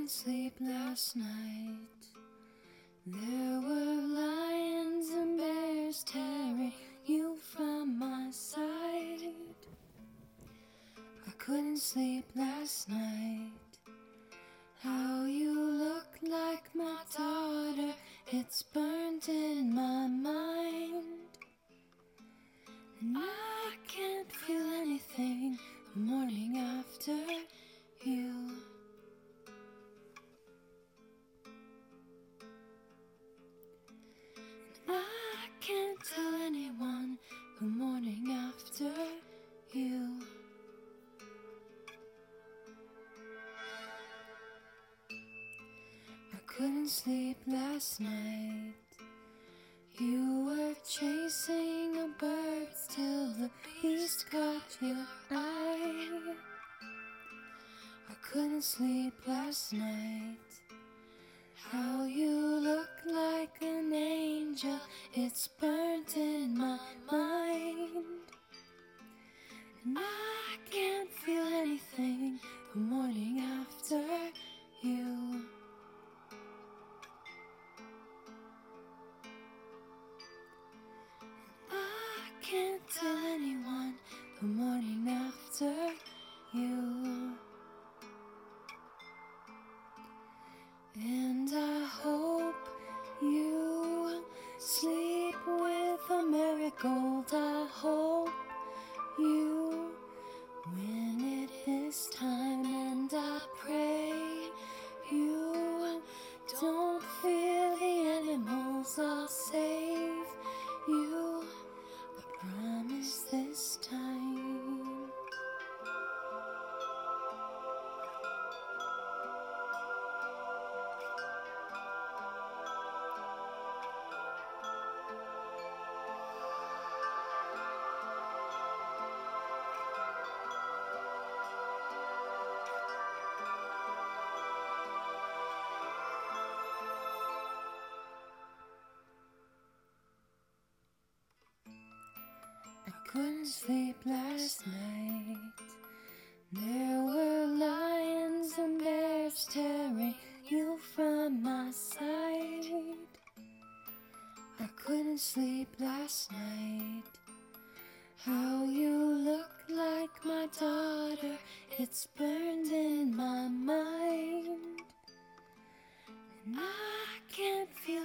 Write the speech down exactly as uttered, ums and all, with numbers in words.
couldn't sleep last night. There were lions and bears tearing you from my side. I couldn't sleep last night. How you look like my daughter, it's burnt in my mind. And I can't feel anything the morning after you. And I can't tell anyone the morning after you. I couldn't sleep last night. You were chasing a bird till the beast caught your eye. I couldn't sleep last night. How you look like an angel, it's burnt in my mind. And I can't feel anything the morning after you. I can't tell anyone the morning after you. And I hope you sleep with a marigold. I hope you win it this time. And I pray you don't fear the animals. I'll save you, I promise this time. I couldn't sleep last night. There were lions and bears tearing you from my side. I couldn't sleep last night. How you look like my daughter, it's burned in my mind. And I can't feel